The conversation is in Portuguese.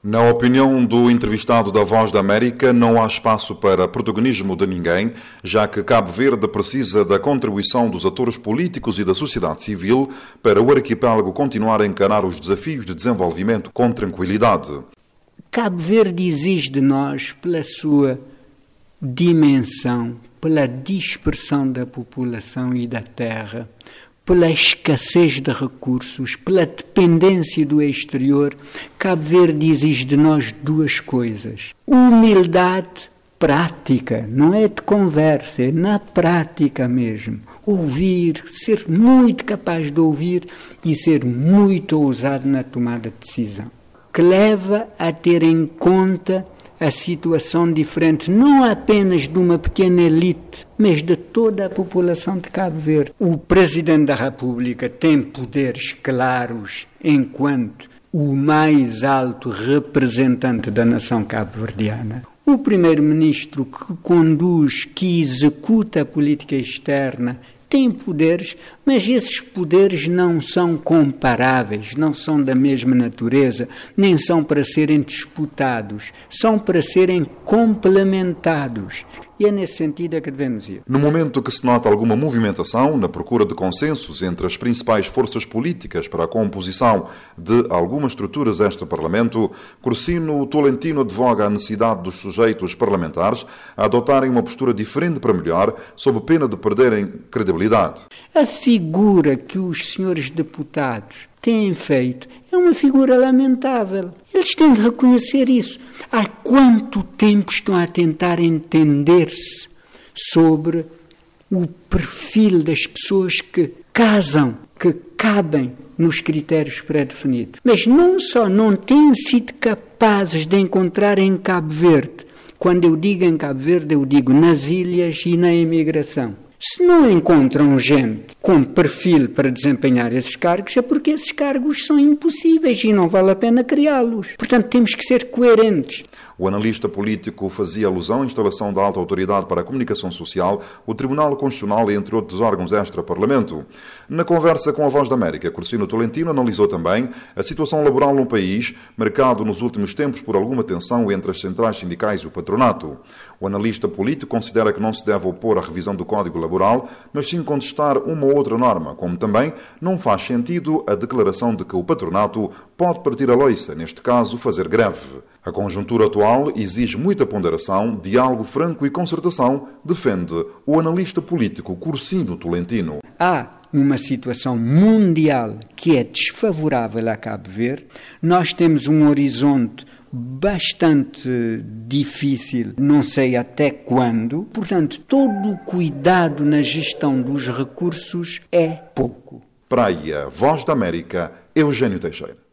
Na opinião do entrevistado da Voz da América, não há espaço para protagonismo de ninguém, já que Cabo Verde precisa da contribuição dos atores políticos e da sociedade civil para o arquipélago continuar a encarar os desafios de desenvolvimento com tranquilidade. Cabo Verde exige de nós, pela sua dimensão, pela dispersão da população e da terra, pela escassez de recursos, pela dependência do exterior, Cabo Verde exige de nós duas coisas. Humildade prática, não é de conversa, é na prática mesmo. Ouvir, ser muito capaz de ouvir e ser muito ousado na tomada de decisão, que leva a ter em conta a situação diferente, não apenas de uma pequena elite, mas de toda a população de Cabo Verde. O Presidente da República tem poderes claros enquanto o mais alto representante da nação cabo-verdiana. O Primeiro-Ministro que conduz, que executa a política externa, tem poderes, mas esses poderes não são comparáveis, não são da mesma natureza, nem são para serem disputados, são para serem complementados. E é nesse sentido que devemos ir. No momento que se nota alguma movimentação na procura de consensos entre as principais forças políticas para a composição de algumas estruturas extra-parlamento, Cursino Tolentino advoga a necessidade dos sujeitos parlamentares a adotarem uma postura diferente para melhor, sob pena de perderem credibilidade. A figura que os senhores deputados têm feito é uma figura lamentável. Eles têm de reconhecer isso. Há quanto tempo estão a tentar entender-se sobre o perfil das pessoas que casam, que cabem nos critérios pré-definidos. Mas não só não têm sido capazes de encontrar em Cabo Verde. Quando eu digo em Cabo Verde, eu digo nas ilhas e na imigração. Se não encontram gente com perfil para desempenhar esses cargos, é porque esses cargos são impossíveis e não vale a pena criá-los. Portanto, temos que ser coerentes. O analista político fazia alusão à instalação da Alta Autoridade para a Comunicação Social, o Tribunal Constitucional, entre outros órgãos extra-parlamento. Na conversa com a Voz da América, Cursino Tolentino analisou também a situação laboral no país, marcado nos últimos tempos por alguma tensão entre as centrais sindicais e o patronato. O analista político considera que não se deve opor à revisão do Código Laboral, mas sim contestar uma ou outra norma, como também não faz sentido a declaração de que o patronato pode partir a loiça, neste caso, fazer greve. A conjuntura atual exige muita ponderação, diálogo franco e concertação, defende o analista político Cursino Tolentino. Há uma situação mundial que é desfavorável a Cabo Verde. Nós temos um horizonte bastante difícil, não sei até quando. Portanto, todo o cuidado na gestão dos recursos é pouco. Praia, Voz da América, Eugênio Teixeira.